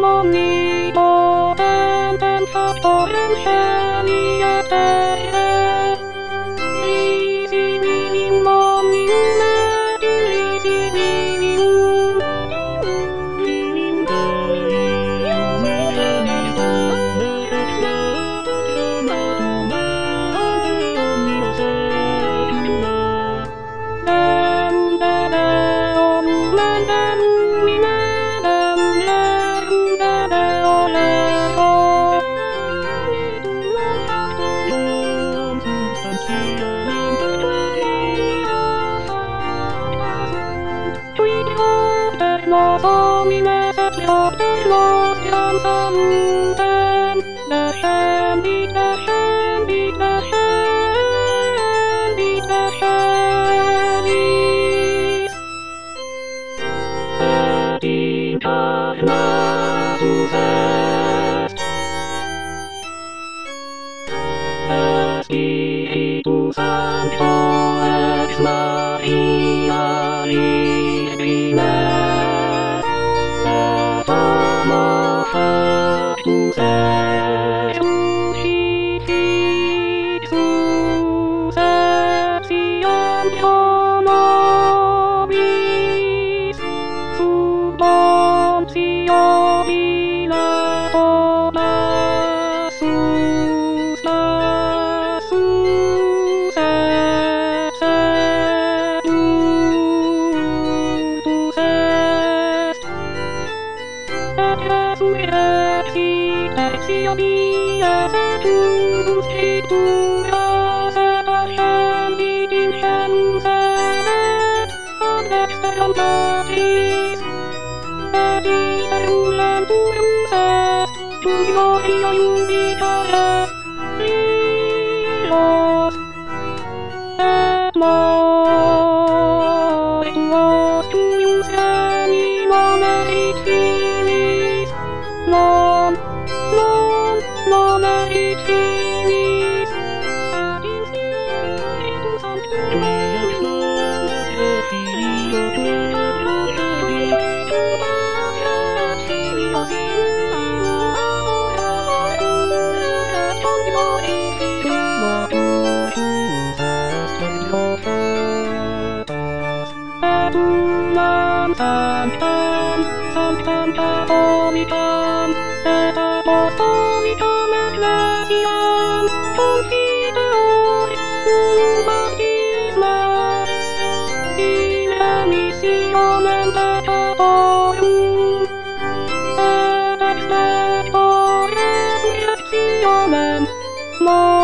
monito, ten fatorem geniatere. Risi vivim omnium et risi vivim. Vivim Deium et los homines et los cansantem, descendit, descendit, descendit, descendis. Et incarnatus est, Spiritus Sancto ex Maria Virgine, et homo factus est crucifixus et scientia nobis sub Pontio Pilato passus et seductus est. Et resurrexit ex dies et urbus scripturas et ascendit in cielus et ad dexteram Patris et iter ulenturus est gloria iudicaret ilos et mortuos tuius anima merit finis non merit finis et in Spiritus Sanctum et Filio Sanctam, Sanctam Catholicam, et Apostolicam Ecclesiam, confiteor, unum baptisma, in remissionem peccatorum, et ex pectore resurrectionem,